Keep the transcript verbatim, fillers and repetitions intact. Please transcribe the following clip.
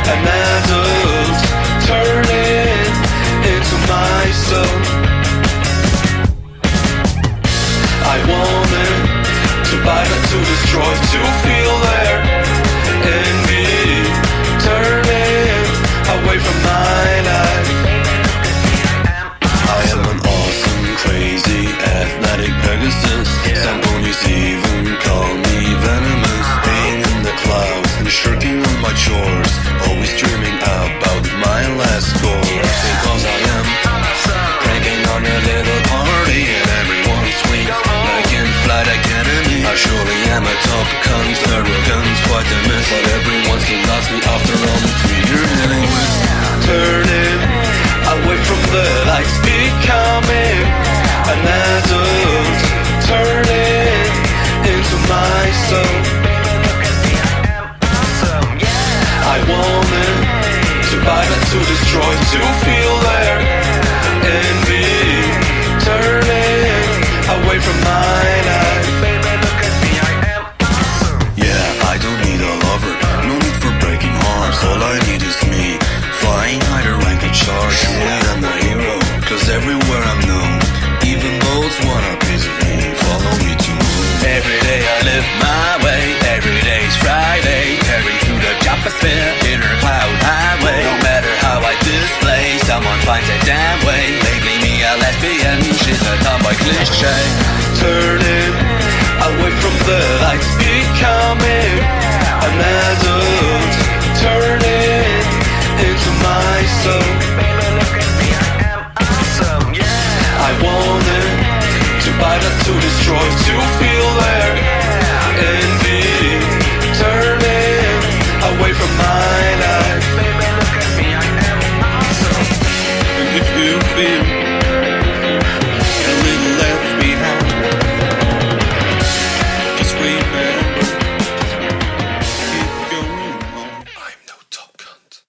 an adult, turning into myself. I wanted to buy that, to destroy, to feel there in me, turning away from my life. I am an awesome, crazy, athletic Pegasus. Some ponies even call me venomous. Being in the clouds and shirking on my chores, always dreaming about my last score. Because I am pranking on a little party and everyone's sweet like in Flight Academy. I surely am a top cunt, arrogance, quite a myth, but everyone still loves me after all the three years dealing with. Turning away from the lights, becoming an adult, turning into myself. I wanted to buy that, to destroy, to feel there in me, turning away from my life. Yeah, I don't need a lover, no need for breaking hearts. All I need is me, flying higher rank the chart. Surely I'm the hero, cause everywhere I'm known, even those want a piece of me, follow me to move. Every day I live my way, every day's Friday, carry through the Joposphere, inner cloud highway. No matter how I display, someone finds a damn way. Lately me a lesbian, she's a tomboy cliche. Turning away from the lights, becoming an